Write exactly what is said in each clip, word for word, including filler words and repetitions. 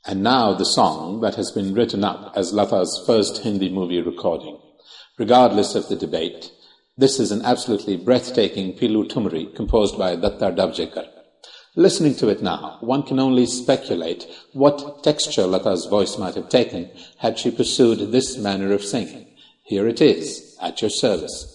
And now the song that has been written up as Lata's first Hindi movie recording. Regardless of the debate, this is an absolutely breathtaking Pilu Tumri composed by Datta Davjekar. Listening to it now, one can only speculate what texture Lata's voice might have taken had she pursued this manner of singing. Here it is, at your service.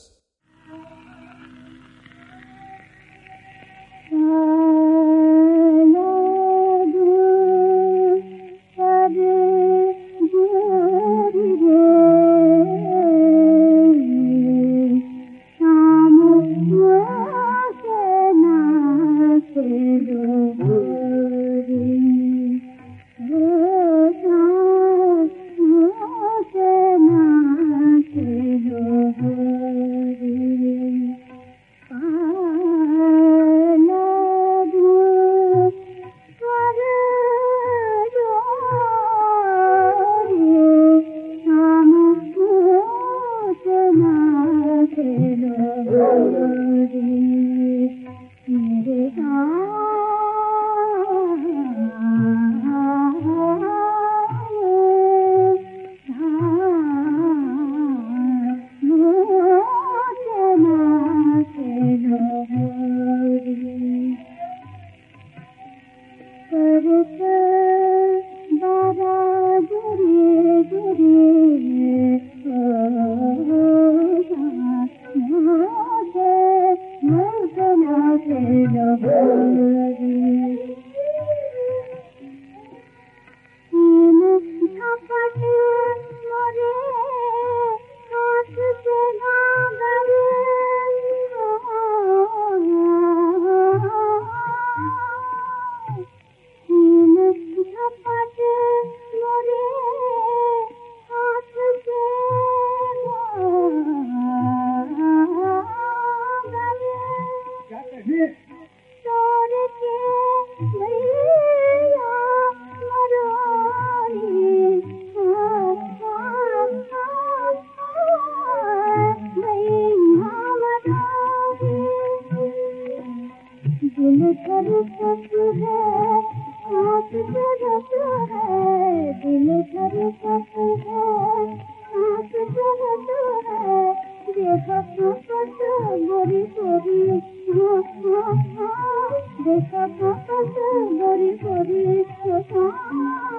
Dekha